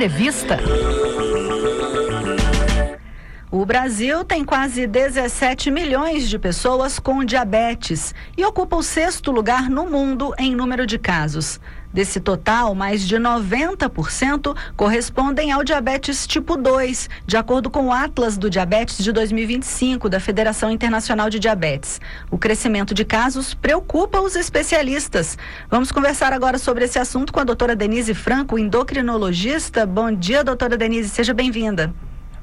Entrevista. O Brasil tem quase 17 milhões de pessoas com diabetes e ocupa o sexto lugar no mundo em número de casos. Desse total, mais de 90% correspondem ao diabetes tipo 2, de acordo com o Atlas do Diabetes de 2025 da Federação Internacional de Diabetes. O crescimento de casos preocupa os especialistas. Vamos conversar agora sobre esse assunto com a doutora Denise Franco, endocrinologista. Bom dia, doutora Denise, seja bem-vinda.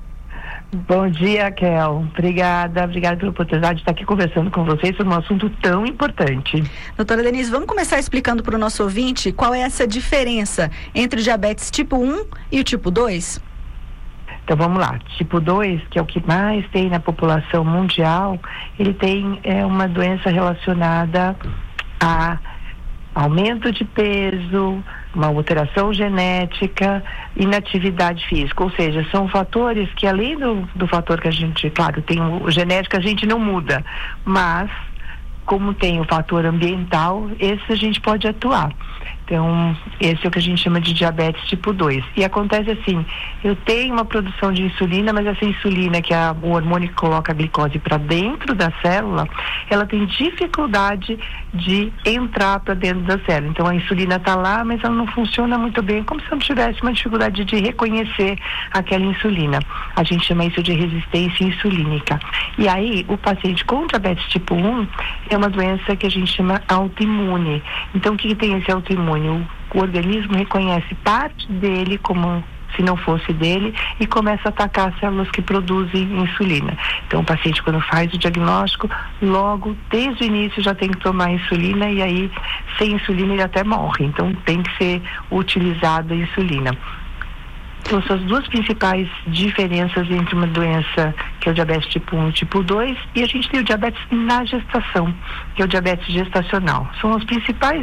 Bom dia, Kel. Obrigada pela oportunidade de estar aqui conversando com vocês sobre um assunto tão importante. Doutora Denise, vamos começar explicando para o nosso ouvinte qual é essa diferença entre o diabetes tipo 1 e o tipo 2? Então vamos lá. Tipo 2, que é o que mais tem na população mundial, ele tem uma doença relacionada a aumento de peso, uma alteração genética, inatividade física, ou seja, são fatores que além do fator que a gente, claro, tem o genético, a gente não muda, mas como tem o fator ambiental, esse a gente pode atuar. Então, esse é o que a gente chama de diabetes tipo 2. E acontece assim, eu tenho uma produção de insulina, mas essa insulina, que é o hormônio que coloca a glicose para dentro da célula, ela tem dificuldade de entrar para dentro da célula. Então, a insulina está lá, mas ela não funciona muito bem, como se não tivesse uma dificuldade de reconhecer aquela insulina. A gente chama isso de resistência insulínica. E aí, o paciente com diabetes tipo 1 é uma doença que a gente chama autoimune. Então, o que tem esse autoimune? O organismo reconhece parte dele como se não fosse dele e começa a atacar as células que produzem insulina. Então o paciente, quando faz o diagnóstico, logo desde o início já tem que tomar insulina, e aí sem insulina ele até morre. Então tem que ser utilizada a insulina. Então, são as duas principais diferenças entre uma doença que é o diabetes tipo 1 e tipo 2, e a gente tem o diabetes na gestação, que é o diabetes gestacional. São as principais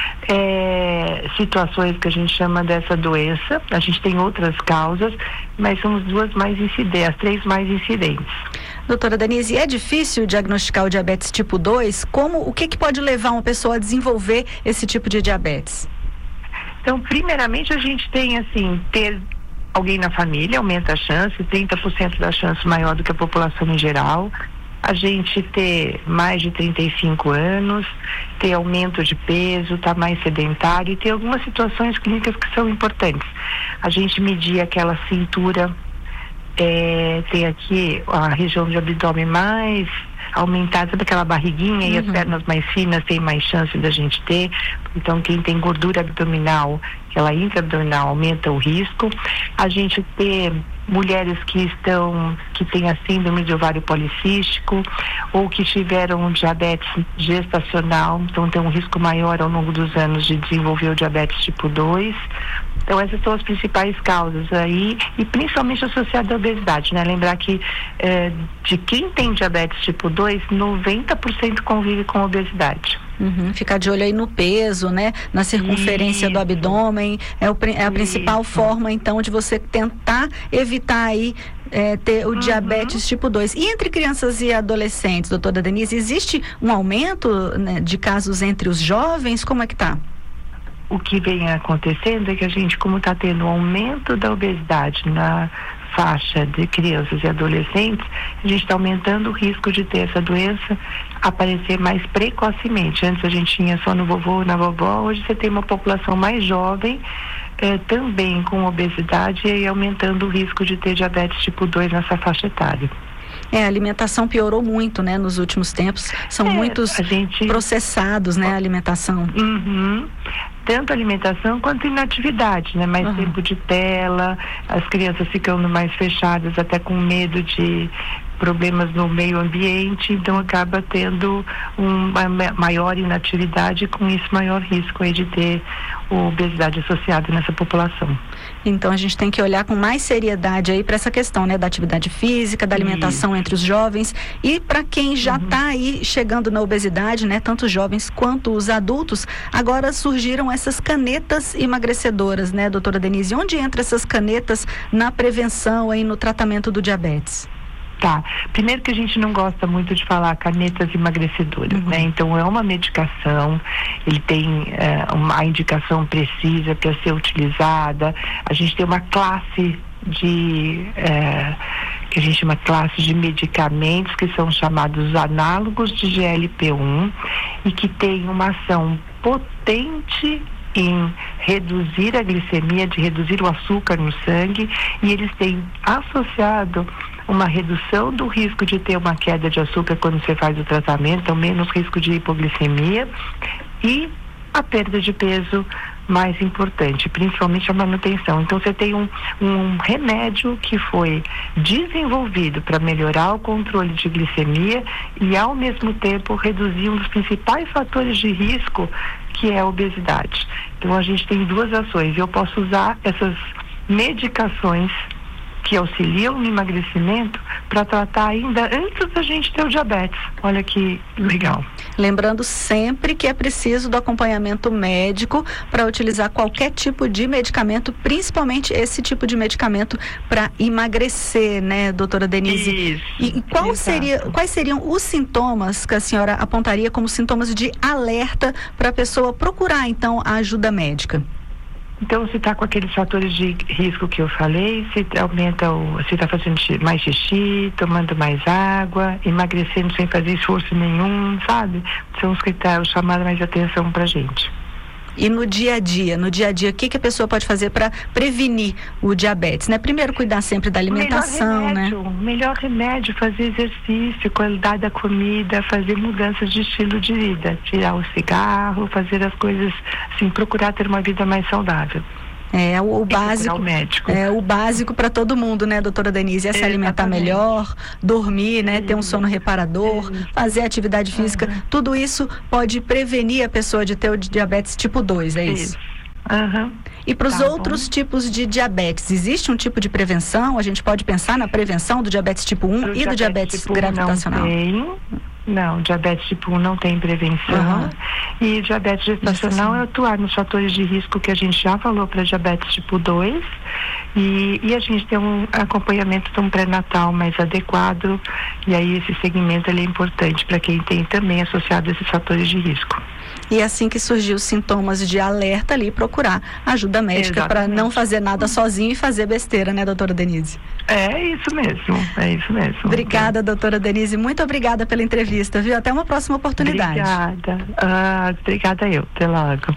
situações que a gente chama dessa doença. A gente tem outras causas, mas são as duas mais incidentes, as três mais incidentes. Doutora Denise, é difícil diagnosticar o diabetes tipo 2? O que pode levar uma pessoa a desenvolver esse tipo de diabetes? Então, primeiramente, a gente tem, assim, ter alguém na família, aumenta a chance, 30% da chance maior do que a população em geral. A gente ter mais de 35 anos, ter aumento de peso, estar mais sedentário e ter algumas situações clínicas que são importantes. A gente medir aquela cintura, tem aqui a região do abdômen mais aumentada, sabe aquela barriguinha, e as pernas mais finas tem mais chance da gente ter. Então quem tem gordura abdominal, aquela intra-abdominal, aumenta o risco. A gente ter mulheres que têm a síndrome de ovário policístico ou que tiveram diabetes gestacional, então tem um risco maior ao longo dos anos de desenvolver o diabetes tipo 2. Então essas são as principais causas aí, e principalmente associada à obesidade, né? Lembrar que de quem tem diabetes tipo 2, 90% convive com obesidade. Ficar de olho aí no peso, né? Na circunferência do abdômen, é a principal forma, então, de você tentar evitar aí ter o diabetes tipo 2. E entre crianças e adolescentes, doutora Denise, existe um aumento, né, de casos entre os jovens? Como é que tá? O que vem acontecendo é que a gente, como está tendo um aumento da obesidade na faixa de crianças e adolescentes, a gente está aumentando o risco de ter essa doença aparecer mais precocemente. Antes a gente tinha só no vovô, na vovó, hoje você tem uma população mais jovem, também com obesidade, e aí aumentando o risco de ter diabetes tipo 2 nessa faixa etária. A alimentação piorou muito, né, nos últimos tempos. São muitos processados, né, a alimentação. Tanto alimentação quanto inatividade, né? Mais tempo de tela, as crianças ficando mais fechadas, até com medo de problemas no meio ambiente, então acaba tendo uma maior inatividade e com isso maior risco aí de ter obesidade associada nessa população. Então a gente tem que olhar com mais seriedade aí para essa questão, né, da atividade física, da alimentação entre os jovens, e para quem já está aí chegando na obesidade, né, tanto os jovens quanto os adultos. Agora surgiram essas canetas emagrecedoras, né, doutora Denise? Onde entra essas canetas na prevenção e no tratamento do diabetes? Tá. Primeiro que a gente não gosta muito de falar canetas emagrecedoras, né? Então é uma medicação, ele tem uma indicação precisa para ser utilizada. A gente tem uma classe que a gente chama classe de medicamentos que são chamados análogos de GLP-1 e que tem uma ação potente em reduzir a glicemia, de reduzir o açúcar no sangue, e eles têm associado uma redução do risco de ter uma queda de açúcar quando você faz o tratamento, então menos risco de hipoglicemia e a perda de peso mais importante, principalmente a manutenção. Então você tem um remédio que foi desenvolvido para melhorar o controle de glicemia e ao mesmo tempo reduzir um dos principais fatores de risco, que é a obesidade. Então a gente tem duas ações. Eu posso usar essas medicações que auxiliam no emagrecimento para tratar ainda antes da gente ter o diabetes. Olha que legal. Lembrando sempre que é preciso do acompanhamento médico para utilizar qualquer tipo de medicamento, principalmente esse tipo de medicamento para emagrecer, né, doutora Denise? Isso. E quais seriam os sintomas que a senhora apontaria como sintomas de alerta para a pessoa procurar, então, a ajuda médica? Então, se está com aqueles fatores de risco que eu falei, se está fazendo mais xixi, tomando mais água, emagrecendo sem fazer esforço nenhum, sabe? São os critérios chamados mais atenção pra gente. E no dia a dia, o que a pessoa pode fazer para prevenir o diabetes, né? Primeiro, cuidar sempre da alimentação, Melhor remédio, fazer exercício, qualidade da comida, fazer mudanças de estilo de vida, tirar o cigarro, fazer as coisas, assim, procurar ter uma vida mais saudável. É o básico. É o básico para todo mundo, né, doutora Denise? É se alimentar melhor, dormir, né, ter um sono reparador, fazer atividade física. Tudo isso pode prevenir a pessoa de ter o diabetes tipo 2, é isso? E para os outros tipos de diabetes, existe um tipo de prevenção? A gente pode pensar na prevenção do diabetes tipo 1 e do diabetes tipo gravitacional? Não, diabetes tipo 1 não tem prevenção. E diabetes gestacional é atuar nos fatores de risco que a gente já falou para diabetes tipo 2. E a gente tem um acompanhamento de um pré-natal mais adequado. E aí esse segmento ele é importante para quem tem também associado esses fatores de risco. E assim que surgiu os sintomas de alerta ali, procurar ajuda médica para não fazer nada sozinho e fazer besteira, né, doutora Denise? É isso mesmo. Obrigada, doutora Denise, muito obrigada pela entrevista, viu? Até uma próxima oportunidade. Obrigada eu, até logo.